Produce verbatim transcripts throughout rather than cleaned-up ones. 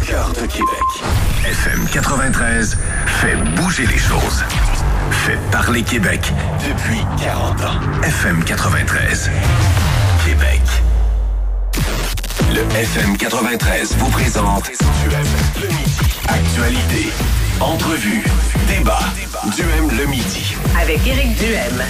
cœur de Québec. F M quatre-vingt-treize fait bouger les choses. Fait parler Québec depuis quarante ans. F M quatre-vingt-treize. Québec. Le F M quatre-vingt-treize vous présente Duhem le midi. Actualité, entrevue, débat. Duhem le midi. Avec Éric Duhem.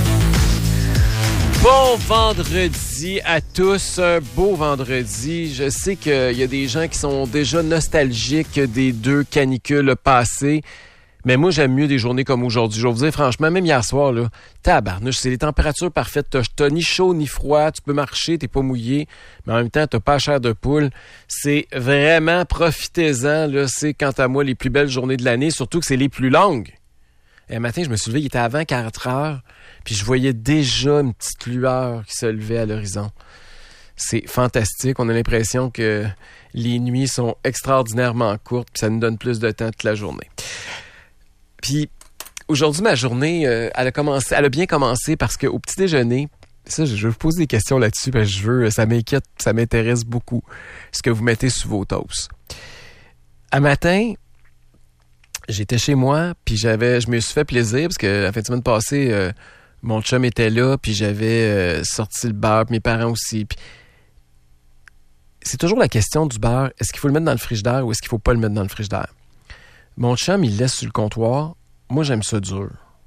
Bon vendredi à tous, un beau vendredi. Je sais qu'il y a des gens qui sont déjà nostalgiques des deux canicules passées, mais moi j'aime mieux des journées comme aujourd'hui. Je vais vous dire franchement, même hier soir, là, tabarnouche, c'est les températures parfaites. T'as, t'as ni chaud ni froid, tu peux marcher, t'es pas mouillé, mais en même temps t'as pas chair de poule. C'est vraiment, profitez-en, là. C'est quant à moi les plus belles journées de l'année, surtout que c'est les plus longues. Un matin, je me suis levé, il était avant quatre heures, puis je voyais déjà une petite lueur qui se levait à l'horizon. C'est fantastique. On a l'impression que les nuits sont extraordinairement courtes, puis ça nous donne plus de temps toute la journée. Puis aujourd'hui, ma journée, euh, elle a commencé, elle a bien commencé parce qu'au petit déjeuner, ça, je vais vous poser des questions là-dessus, parce que je veux, ça m'inquiète, ça m'intéresse beaucoup, ce que vous mettez sous vos toasts. À matin, j'étais chez moi, puis j'avais, je me suis fait plaisir, parce que la fin de semaine passée, euh, mon chum était là, puis j'avais euh, sorti le beurre, puis mes parents aussi. Puis c'est toujours la question du beurre, est-ce qu'il faut le mettre dans le frigidaire ou est-ce qu'il faut pas le mettre dans le frigidaire? Mon chum, il le laisse sur le comptoir. Moi, j'aime ça dur.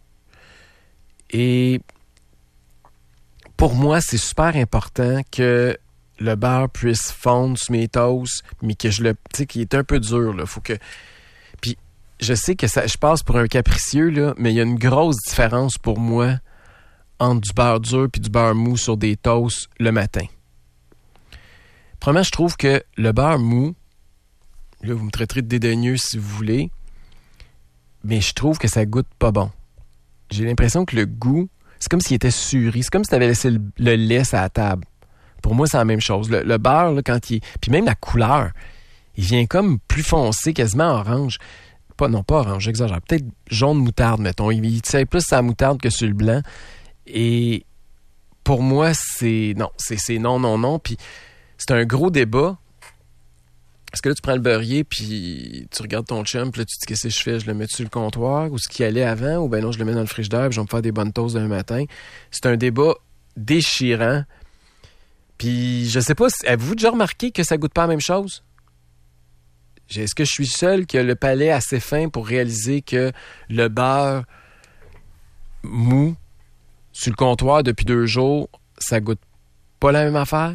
Et pour moi, c'est super important que le beurre puisse fondre sur mes toasts, mais que je le, tu sais, qu'il est un peu dur, là. Faut que... Puis je sais que ça, je passe pour un capricieux, là, mais il y a une grosse différence pour moi entre du beurre dur puis du beurre mou sur des toasts le matin. Premièrement, je trouve que le beurre mou, là, vous me traiterez de dédaigneux si vous voulez, mais je trouve que ça goûte pas bon. J'ai l'impression que le goût, c'est comme s'il était suri. C'est comme si tu avais laissé le, le lait à la table. Pour moi, c'est la même chose. Le, le beurre, là, quand il... Puis même la couleur, il vient comme plus foncé, quasiment orange. Pas, non, pas orange, j'exagère. Peut-être jaune moutarde, mettons. Il, il tire plus sur la moutarde que sur le blanc. Et pour moi, c'est non. C'est, c'est non, non, non. Puis c'est un gros débat. Parce que là, tu prends le beurrier, puis tu regardes ton chum, puis là, tu te dis, qu'est-ce que je fais? Je le mets sur le comptoir, ou ce qui allait avant, ou ben non, je le mets dans le frigidaire, puis je vais me faire des bonnes toasts demain matin. C'est un débat déchirant. Puis, je sais pas, avez-vous déjà remarqué que ça goûte pas la même chose? Est-ce que je suis seul qui a le palais assez fin pour réaliser que le beurre mou sur le comptoir depuis deux jours, ça goûte pas la même affaire?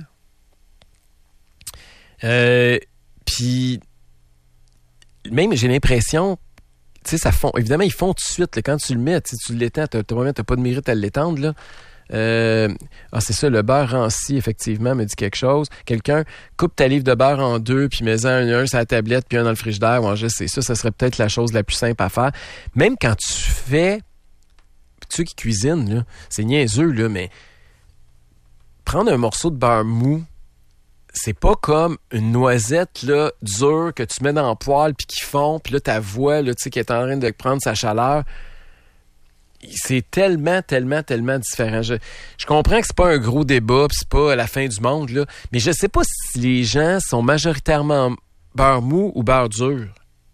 Euh... Puis, même, j'ai l'impression, tu sais, ça fond. Évidemment, ils font tout de suite. Là, quand tu le mets, tu l'étends, tu n'as pas de mérite à l'étendre. Là. Euh, ah, c'est ça, le beurre ranci, effectivement, me dit quelque chose. Quelqu'un coupe ta livre de beurre en deux, puis mets-en un, un sur la tablette, puis un dans le frigidaire. Ouais, je sais, ça, ça serait peut-être la chose la plus simple à faire. Même quand tu fais, ceux qui cuisinent, là, c'est niaiseux, là, mais prendre un morceau de beurre mou, c'est pas comme une noisette là dure que tu mets dans le poêle puis qui fond, puis là ta voix là tu sais qui est en train de prendre sa chaleur. C'est tellement tellement tellement différent. Je, je comprends que c'est pas un gros débat, puis c'est pas la fin du monde là, mais je sais pas si les gens sont majoritairement beurre mou ou beurre dur.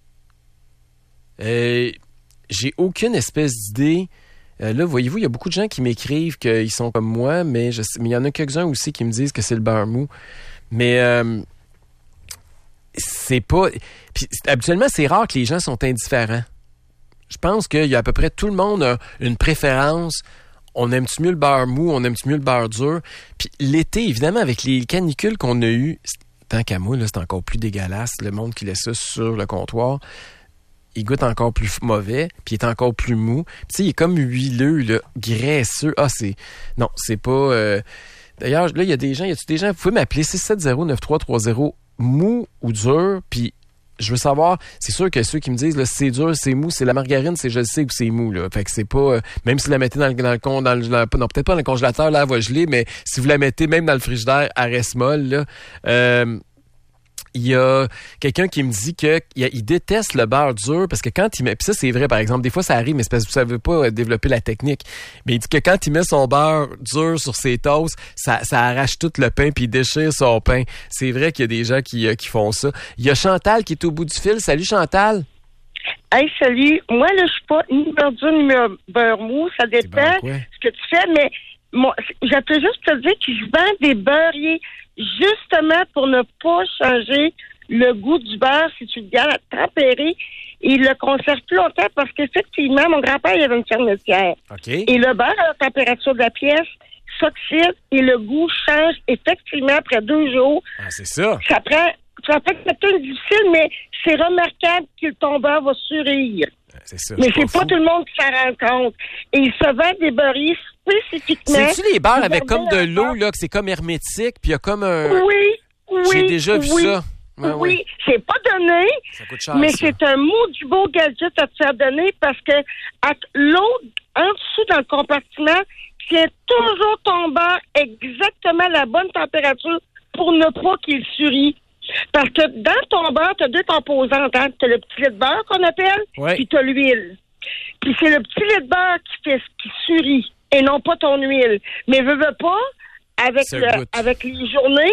Euh, j'ai aucune espèce d'idée. Euh, là, voyez-vous, il y a beaucoup de gens qui m'écrivent qu'ils sont comme moi, mais je sais, mais il y en a quelques-uns aussi qui me disent que c'est le beurre mou. Mais euh, c'est pas... Puis, habituellement, c'est rare que les gens sont indifférents. Je pense qu'il y a à peu près tout le monde a une préférence. On aime-tu mieux le beurre mou, on aime-tu mieux le beurre dur? Puis l'été, évidemment, avec les canicules qu'on a eues, tant qu'à moi, là, c'est encore plus dégueulasse. Le monde qui laisse ça sur le comptoir, il goûte encore plus mauvais, puis il est encore plus mou. Puis tu sais, il est comme huileux, là, graisseux. Ah, c'est... Non, c'est pas... Euh... D'ailleurs, là, il y a des gens, il y a des gens, vous pouvez m'appeler six sept zéro neuf trois trois zéro, mou ou dur, puis je veux savoir, c'est sûr que ceux qui me disent, là, c'est dur, c'est mou, c'est la margarine, c'est je le sais que c'est mou, là. Fait que c'est pas, euh, même si vous la mettez dans le, dans le, con, dans le non, peut-être pas dans le congélateur, là, elle va geler, mais si vous la mettez même dans le frigidaire, elle reste molle, là. Euh, il y a quelqu'un qui me dit que il, il déteste le beurre dur parce que quand il met, puis ça c'est vrai par exemple, des fois ça arrive, mais c'est parce que vous savez pas développer la technique. Mais il dit que quand il met son beurre dur sur ses toasts, ça, ça arrache tout le pain puis il déchire son pain. C'est vrai qu'il y a des gens qui, qui font ça. Il y a Chantal qui est au bout du fil. Salut Chantal. Hey, salut. Moi, là, je suis pas ni beurre dur ni beurre mou. Ça dépend ce que tu fais, mais moi, j'appelle juste te dire que je vends des beurriers justement pour ne pas changer le goût du beurre si tu le gardes à tempérer. Et il le conserve plus longtemps parce qu'effectivement, mon grand-père, il avait une ferme laitière. Okay. Et le beurre à la température de la pièce s'oxyde et le goût change effectivement après deux jours. Ah, c'est ça. Ça prend... Ça peut être peut-être difficile, mais c'est remarquable que ton beurre va surrir. C'est ça. Mais c'est pas, pas tout le monde qui s'en rend compte. Et il se vend des beurriers spécifiquement. C'est-tu les beurres avec comme de l'eau, là, que c'est comme hermétique, puis il y a comme un... Oui, oui. J'ai déjà vu oui, ça. Ouais, oui, ouais. c'est pas donné, ça coûte cher, mais ça. c'est un maudit beau gadget à te faire donner parce que à l'eau, en dessous dans le compartiment, tient toujours ton beurre exactement la bonne température pour ne pas qu'il surie. Parce que dans ton beurre, tu as deux composantes. Hein? Tu as le petit lait de beurre qu'on appelle, ouais. puis tu as l'huile. Puis c'est le petit lait de beurre qui fait qui surit et non pas ton huile. Mais veux, veux pas, avec, le, avec les journées,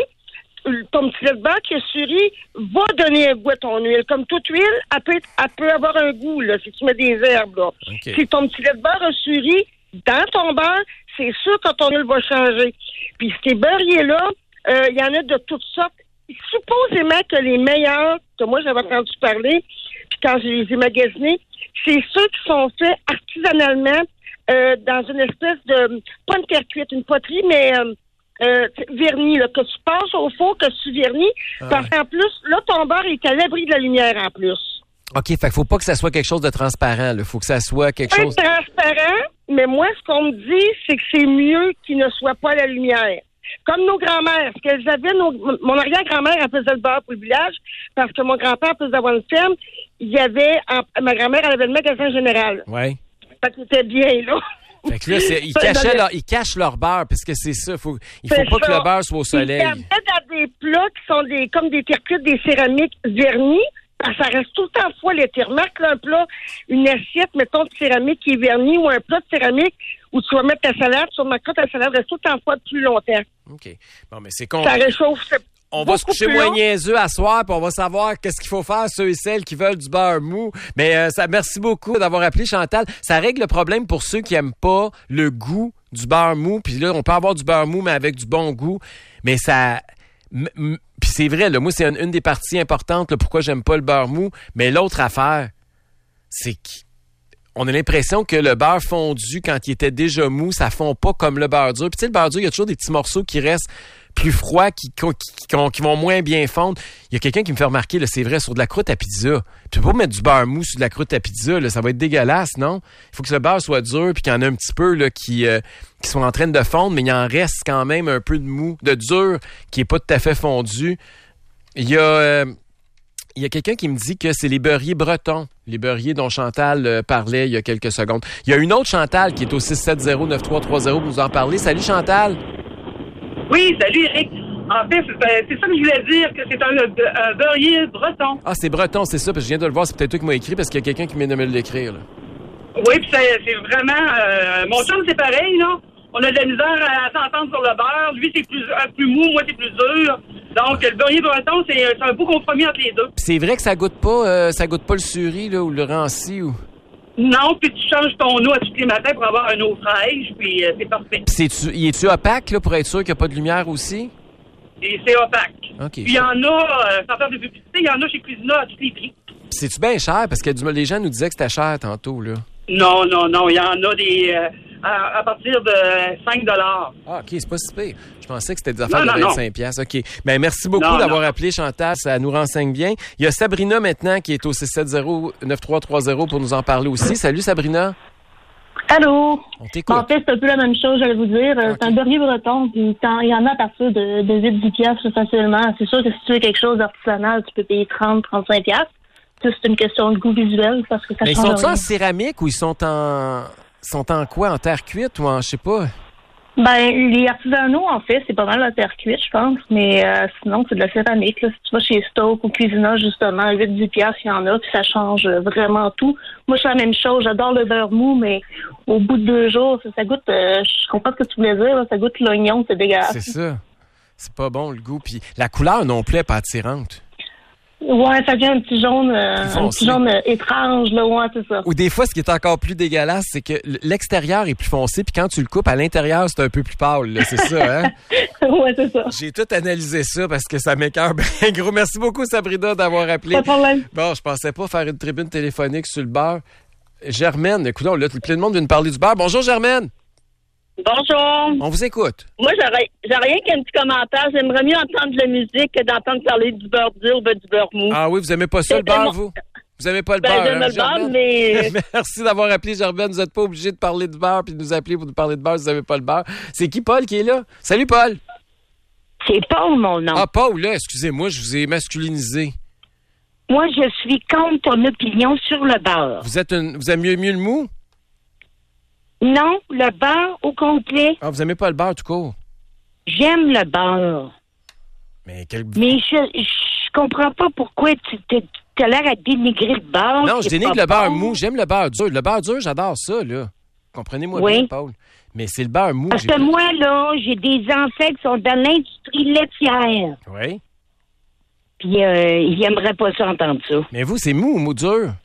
ton petit lait de beurre qui a suri va donner un goût à ton huile. Comme toute huile, elle peut, elle peut avoir un goût là, si tu mets des herbes. Là. Okay. Si ton petit lait de beurre a suri dans ton beurre, c'est sûr que ton huile va changer. Puis ces beurriers-là, il euh, y en a de toutes sortes. Supposément que les meilleurs, que moi j'avais entendu parler, puis quand je les ai magasinés, c'est ceux qui sont faits artisanalement euh, dans une espèce de, pas une terre cuite, une poterie, mais euh, euh, vernis, là, que tu passes au four, que tu vernis, ah, parce qu'en plus, là, ton beurre est à l'abri de la lumière en plus. OK, fait qu'il faut pas que ça soit quelque chose de transparent, il faut que ça soit quelque chose... transparent, mais moi, ce qu'on me dit, c'est que c'est mieux qu'il ne soit pas à la lumière. Comme nos grands-mères, ce qu'elles avaient, nos, mon arrière-grand-mère, elle faisait le beurre pour le village, parce que mon grand-père, à plus d'avoir une ferme, il y avait, en, ma grand-mère, elle avait le magasin général. Oui. Fait qu'il était bien, là. Fait que là, c'est, ils, cachaient leur, ils cachent leur beurre, puisque c'est ça, faut, il faut pas ça. Que le beurre soit au soleil. Ils gardaient dans des plats qui sont des, comme des terre-cuites, des céramiques vernies, parce que ça reste tout le temps froid l'été. Remarque, là, un plat, une assiette, mettons, de céramique qui est vernie, ou un plat de céramique où tu vas mettre ta salade, tu vas mettre ta salade reste tout le temps froid plus longtemps. OK. Bon, mais c'est con. Ça réchauffe. On va se coucher moins niaiseux à soir, puis on va savoir qu'est-ce qu'il faut faire, ceux et celles qui veulent du beurre mou. Mais euh, ça, merci beaucoup d'avoir appelé, Chantal. Ça règle le problème pour ceux qui aiment pas le goût du beurre mou. Puis là, on peut avoir du beurre mou, mais avec du bon goût. Mais ça... M- m- puis c'est vrai, là, moi, c'est une, une des parties importantes, là, pourquoi j'aime pas le beurre mou. Mais l'autre affaire, c'est qu'on a l'impression que le beurre fondu, quand il était déjà mou, ça fond pas comme le beurre dur. Puis tu sais, le beurre dur, il y a toujours des petits morceaux qui restent plus froids, qui, qui, qui, qui vont moins bien fondre. Il y a quelqu'un qui me fait remarquer, là, c'est vrai, sur de la croûte à pizza. Tu peux pas mettre du beurre mou sur de la croûte à pizza, là, ça va être dégueulasse, non? Il faut que le beurre soit dur, puis qu'il y en a un petit peu là, qui, euh, qui sont en train de fondre, mais il en reste quand même un peu de mou, de dur, qui est pas tout à fait fondu. Il y a... Euh, Il y a quelqu'un qui me dit que c'est les beurriers bretons, les beurriers dont Chantal euh, parlait il y a quelques secondes. Il y a une autre Chantal qui est au six sept zéro neuf trois trois zéro pour nous en parler. Salut Chantal! Oui, salut Eric. En fait, c'est, c'est ça que je voulais dire, que c'est un, un beurrier breton. Ah, c'est breton, c'est ça, parce que je viens de le voir, c'est peut-être toi qui m'as écrit, parce qu'il y a quelqu'un qui vient de me l'écrire. Là. Oui, puis c'est, c'est vraiment... Euh, mon chum, c'est pareil, là. On a de la misère à s'entendre sur le beurre. Lui, c'est plus, plus mou, moi, c'est plus dur. Donc, le beurrier breton, c'est, c'est un beau compromis entre les deux. Puis c'est vrai que ça goûte pas euh, ça goûte pas le suri, là, ou le ranci, ou... Non, puis tu changes ton eau à tous les matins pour avoir une eau fraîche, puis euh, c'est parfait. Puis c'est-tu, il est-tu opaque, là, pour être sûr qu'il n'y a pas de lumière aussi? Et c'est opaque. OK. Puis il y en a, euh, sans faire de publicité, il y en a chez Cuisina à tous les prix. Puis c'est-tu bien cher? Parce que les gens nous disaient que c'était cher tantôt, là. Non, non, non, il y en a des... Euh, à, à partir de cinq dollars. Ah, OK, c'est pas si pire. Je pensais que c'était des affaires non, de non, vingt-cinq piastres. OK. Ben, merci beaucoup non, d'avoir non. appelé, Chantal. Ça nous renseigne bien. Il y a Sabrina maintenant qui est au six sept zéro neuf trois trois zéro pour nous en parler aussi. Salut, Sabrina. Allô? On t'écoute. En fait, c'est un peu la même chose, j'allais vous dire. Okay. C'est un beurrier breton. Il y en a à partir de, de huit dix piastres facilement. C'est sûr que si tu veux quelque chose d'artisanal, tu peux payer trente trente-cinq piastres. Ça, c'est une question de goût visuel parce que ça Mais change ils sont-ils rien. en céramique ou ils sont en... sont en quoi? En terre cuite ou en, je sais pas? Ben, les artisanaux, en fait, c'est pas mal la terre cuite, je pense. Mais euh, sinon, c'est de la céramique. Là. Si tu vas chez Stoke ou Cuisinage, justement, huit dix piastres, il y en a, puis ça change vraiment tout. Moi, je fais la même chose. J'adore le beurre mou, mais au bout de deux jours, ça, ça goûte... Euh, je comprends ce que tu voulais dire. Là, ça goûte l'oignon, c'est dégueulasse. C'est ça. C'est pas bon, le goût. Puis la couleur non plus est pas attirante. Ouais, ça devient un petit jaune, euh, un petit jaune euh, étrange, là, ouais, c'est ça. Ou des fois, ce qui est encore plus dégueulasse, c'est que l'extérieur est plus foncé, puis quand tu le coupes, à l'intérieur, c'est un peu plus pâle, là, c'est ça, hein? Ouais, c'est ça. J'ai tout analysé ça parce que ça m'écoeure bien gros. Merci beaucoup, Sabrina, d'avoir appelé. Pas de problème. Bon, je pensais pas faire une tribune téléphonique sur le beurre. Germaine, écoute, là, plein de monde vient de parler du beurre. Bonjour, Germaine. Bonjour. On vous écoute. Moi, j'aurais, j'aurais rien qu'un petit commentaire. J'aimerais mieux entendre de la musique que d'entendre parler du beurre dur ou du beurre mou. Ah oui, vous aimez pas ça, le beurre, vous? Vous aimez pas le ben, beurre, j'aime hein, le beurre, mais... Merci d'avoir appelé, Germaine. Vous n'êtes pas obligé de parler de beurre puis de nous appeler pour nous parler de beurre si vous n'avez pas le beurre. C'est qui, Paul, qui est là? Salut, Paul. C'est Paul, mon nom. Ah, Paul, là, excusez-moi, je vous ai masculinisé. Moi, je suis contre ton opinion sur le beurre. Vous êtes une... Vous aimez mieux le mou? Non, le beurre au complet. Ah, vous aimez pas le beurre tout court? J'aime le beurre. Mais quel... Mais je, je comprends pas pourquoi tu as l'air à dénigrer le beurre. Non, je dénigre le bon. beurre bon. mou. J'aime le beurre dur. Le beurre dur, j'adore ça, là. Comprenez-moi oui. bien, Paul. Mais c'est le beurre mou. Parce que moi, là, j'ai des enfants qui sont dans l'industrie laitière. Oui. Puis, euh, ils n'aimeraient pas ça entendre ça. Mais vous, c'est mou ou mou dur?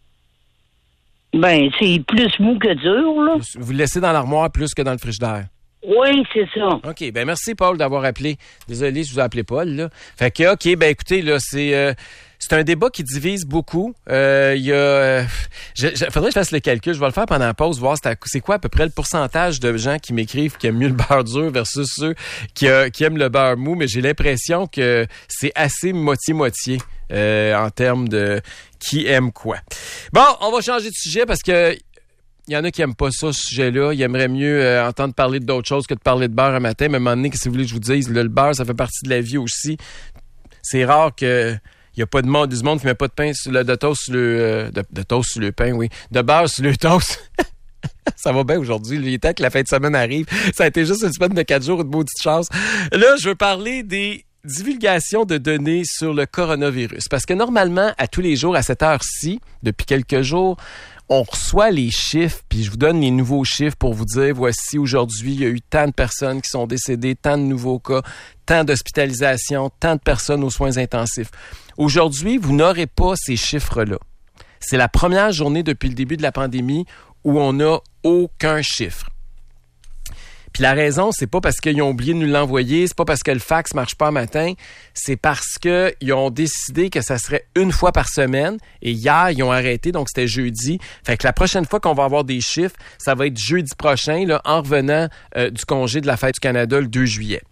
Ben, c'est plus mou que dur, là. Vous le laissez dans l'armoire plus que dans le frigidaire? Oui, c'est ça. OK. Ben merci, Paul, d'avoir appelé. Désolé si je vous ai appelé Paul, là. Fait que, OK, ben écoutez, là, c'est... Euh, c'est un débat qui divise beaucoup. Il euh, y a... Euh, je, je, faudrait que je fasse le calcul. Je vais le faire pendant la pause, voir c'est, à, c'est quoi à peu près le pourcentage de gens qui m'écrivent qui aiment mieux le beurre dur versus ceux qui, euh, qui aiment le beurre mou. Mais j'ai l'impression que c'est assez moitié-moitié euh, en termes de qui aime quoi. Bon, on va changer de sujet parce que il y en a qui n'aiment pas ça, ce sujet-là. Ils aimeraient mieux euh, entendre parler d'autres choses que de parler de beurre un matin. Mais à un moment donné, qu'est-ce que vous voulez que je vous dise? Là, le beurre, ça fait partie de la vie aussi. C'est rare que... Il n'y a pas de monde, du monde qui met pas de pain sur le, de toast sur le, euh, de, de toast sur le pain, oui. De beurre sur le toast. Ça va bien aujourd'hui. Il est temps que la fin de semaine arrive. Ça a été juste une semaine de quatre jours, une maudite chance. Là, je veux parler des divulgations de données sur le coronavirus. Parce que normalement, à tous les jours, à cette heure-ci, depuis quelques jours, on reçoit les chiffres, puis je vous donne les nouveaux chiffres pour vous dire, voici, aujourd'hui, il y a eu tant de personnes qui sont décédées, tant de nouveaux cas, tant d'hospitalisations, tant de personnes aux soins intensifs. Aujourd'hui, vous n'aurez pas ces chiffres-là. C'est la première journée depuis le début de la pandémie où on n'a aucun chiffre. Puis la raison, c'est pas parce qu'ils ont oublié de nous l'envoyer, c'est pas parce que le fax marche pas le matin, c'est parce que ils ont décidé que ça serait une fois par semaine. Et hier, ils ont arrêté, donc c'était jeudi. Fait que la prochaine fois qu'on va avoir des chiffres, ça va être jeudi prochain, là, en revenant euh, du congé de la Fête du Canada le deux juillet.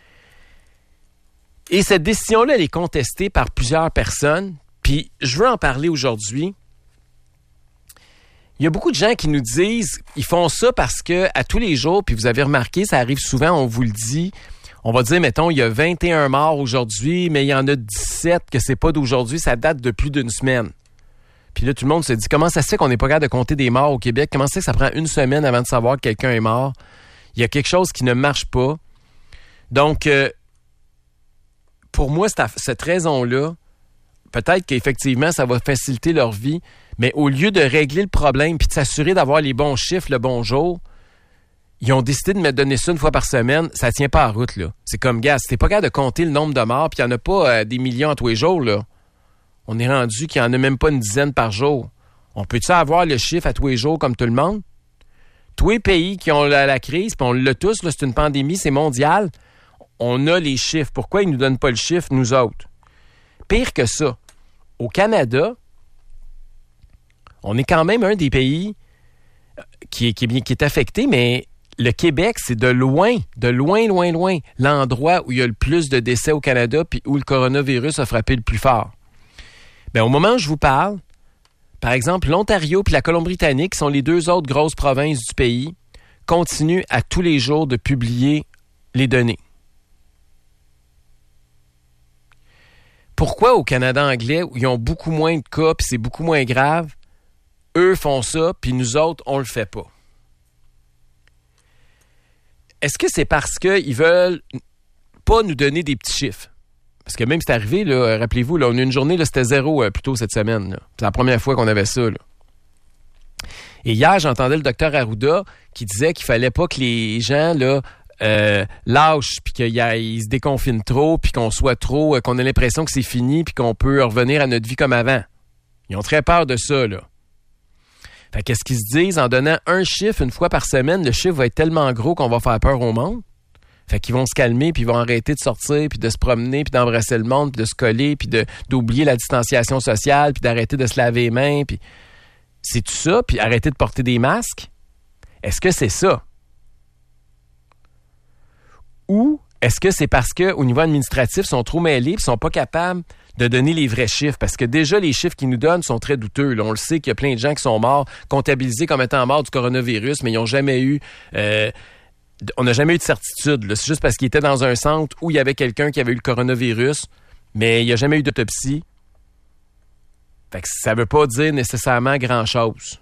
Et cette décision-là, elle est contestée par plusieurs personnes. Puis je veux en parler aujourd'hui. Il y a beaucoup de gens qui nous disent, ils font ça parce que à tous les jours, puis vous avez remarqué, ça arrive souvent, on vous le dit, on va dire, mettons, il y a vingt et un morts aujourd'hui, mais il y en a dix-sept que c'est pas d'aujourd'hui, ça date de plus d'une semaine. Puis là, tout le monde se dit, comment ça se fait qu'on n'est pas capable de compter des morts au Québec? Comment ça se fait que ça prend une semaine avant de savoir que quelqu'un est mort? Il y a quelque chose qui ne marche pas. Donc, euh, pour moi, c'est à cette raison-là, peut-être qu'effectivement, ça va faciliter leur vie, mais au lieu de régler le problème puis de s'assurer d'avoir les bons chiffres le bon jour, ils ont décidé de me donner ça une fois par semaine. Ça tient pas à route, là. C'est comme, gars, si t'es pas capable de compter le nombre de morts, puis il n'y en a pas euh, des millions à tous les jours, là. On est rendu qu'il n'y en a même pas une dizaine par jour. On peut-tu avoir le chiffre à tous les jours comme tout le monde? Tous les pays qui ont la, la crise, puis on l'a tous, là, c'est une pandémie, c'est mondial. On a les chiffres. Pourquoi ils ne nous donnent pas le chiffre, nous autres? Pire que ça, au Canada, on est quand même un des pays qui est, qui est, bien, qui est affecté, mais le Québec, c'est de loin, de loin, loin, loin, l'endroit où il y a le plus de décès au Canada puis où le coronavirus a frappé le plus fort. Bien, au moment où je vous parle, par exemple, l'Ontario puis la Colombie-Britannique, qui sont les deux autres grosses provinces du pays, continuent à tous les jours de publier les données. Pourquoi au Canada anglais, où ils ont beaucoup moins de cas puis c'est beaucoup moins grave, eux font ça, puis nous autres, on le fait pas? est-ce que c'est parce qu'ils veulent pas nous donner des petits chiffres? Parce que même c'est arrivé, là, rappelez-vous, là, on a une journée, là, c'était zéro euh, plus tôt cette semaine. Là. C'est la première fois qu'on avait ça. Là. Et hier, j'entendais le docteur Arruda qui disait qu'il fallait pas que les gens là euh, lâchent, puis qu'ils se déconfinent trop, puis qu'on soit trop, euh, qu'on ait l'impression que c'est fini, puis qu'on peut revenir à notre vie comme avant. Ils ont très peur de ça, là. Fait qu'est-ce qu'ils se disent? En donnant un chiffre une fois par semaine, le chiffre va être tellement gros qu'on va faire peur au monde. Fait qu'ils vont se calmer, puis ils vont arrêter de sortir, puis de se promener, puis d'embrasser le monde, puis de se coller, puis de, d'oublier la distanciation sociale, puis d'arrêter de se laver les mains, puis... C'est tout ça, puis arrêter de porter des masques? Est-ce que c'est ça? Ou est-ce que c'est parce qu'au niveau administratif, ils sont trop mêlés et ils sont pas capables de donner les vrais chiffres? Parce que déjà, les chiffres qu'ils nous donnent sont très douteux. Là. On le sait qu'il y a plein de gens qui sont morts, comptabilisés comme étant morts du coronavirus, mais ils n'ont jamais eu... Euh, on n'a jamais eu de certitude. Là. C'est juste parce qu'ils étaient dans un centre où il y avait quelqu'un qui avait eu le coronavirus, mais il n'y a jamais eu d'autopsie. Fait que ça veut pas dire nécessairement grand-chose.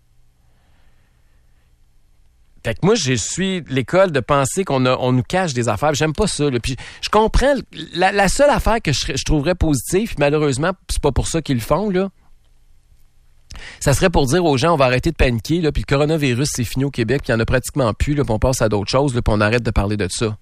Fait que moi, je suis l'école de penser qu'on a, on nous cache des affaires. J'aime pas ça. Là. Puis je comprends. La, la seule affaire que je, je trouverais positive, puis malheureusement, c'est pas pour ça qu'ils le font, là. Ça serait pour dire aux gens, on va arrêter de paniquer, là, puis le coronavirus, c'est fini au Québec, puis il y en a pratiquement plus, là, puis on passe à d'autres choses, là, puis on arrête de parler de ça.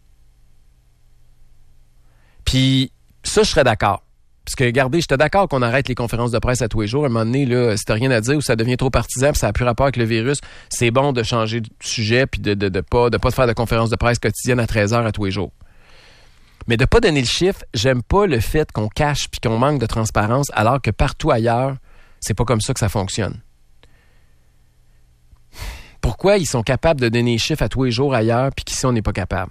Puis ça, je serais d'accord. Parce que, regardez, j'étais d'accord qu'on arrête les conférences de presse à tous les jours. À un moment donné, là, si t'as rien à dire ou ça devient trop partisan puis ça n'a plus rapport avec le virus, c'est bon de changer de sujet puis de, de, de pas de pas faire de conférences de presse quotidiennes à treize heures à tous les jours. Mais de pas donner le chiffre, j'aime pas le fait qu'on cache puis qu'on manque de transparence alors que partout ailleurs, c'est pas comme ça que ça fonctionne. Pourquoi ils sont capables de donner les chiffres à tous les jours ailleurs puis qu'ici, on n'est pas capable?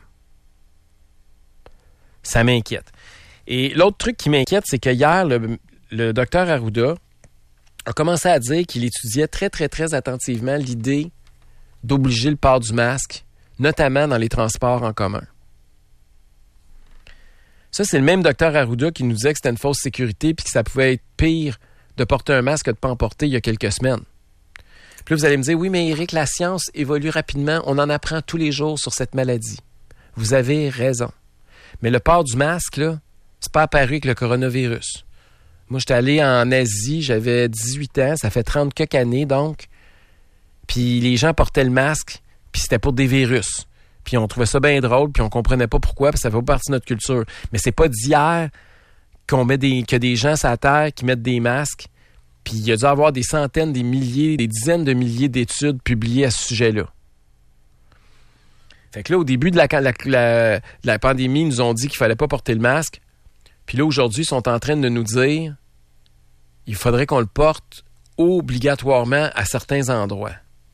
Ça m'inquiète. Et l'autre truc qui m'inquiète, c'est que hier, le, le docteur Arruda a commencé à dire qu'il étudiait très, très, très attentivement l'idée d'obliger le port du masque, notamment dans les transports en commun. Ça, c'est le même docteur Arruda qui nous disait que c'était une fausse sécurité puis que ça pouvait être pire de porter un masque que de ne pas en porter il y a quelques semaines. Puis là, vous allez me dire, oui, mais Éric, la science évolue rapidement. On en apprend tous les jours sur cette maladie. Vous avez raison. Mais le port du masque, là, c'est pas apparu avec le coronavirus. Moi, j'étais allé en Asie, j'avais dix-huit ans, ça fait trente quelques années, donc. Puis les gens portaient le masque, puis c'était pour des virus. Puis on trouvait ça bien drôle, puis on comprenait pas pourquoi, puis ça fait pas partie de notre culture. Mais c'est pas d'hier qu'on met des, qu'il y a des gens sur la Terre qui mettent des masques, puis il y a dû avoir des centaines, des milliers, des dizaines de milliers d'études publiées à ce sujet-là. Fait que là, au début de la, la, la, la pandémie, ils nous ont dit qu'il fallait pas porter le masque. Puis là, aujourd'hui, ils sont en train de nous dire qu'il faudrait qu'on le porte obligatoirement à certains endroits.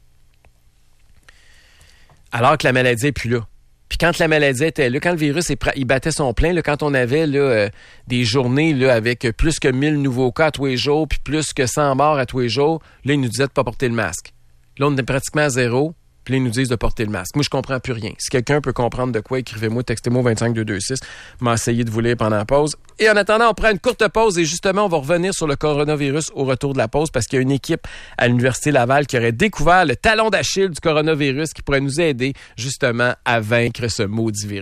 Alors que la maladie n'est plus là. Puis quand la maladie était là, quand le virus il battait son plein, là, quand on avait là, euh, des journées là, avec plus que mille nouveaux cas à tous les jours, puis plus que cent morts à tous les jours, là, ils nous disaient de ne pas porter le masque. Là, on est pratiquement à zéro. Puis là, ils nous disent de porter le masque. Moi, je comprends plus rien. Si quelqu'un peut comprendre de quoi, écrivez-moi, textez-moi vingt-cinq deux deux six. Je vais essayer de vous lire pendant la pause. Et en attendant, on prend une courte pause et justement, on va revenir sur le coronavirus au retour de la pause parce qu'il y a une équipe à l'Université Laval qui aurait découvert le talon d'Achille du coronavirus qui pourrait nous aider justement à vaincre ce maudit virus.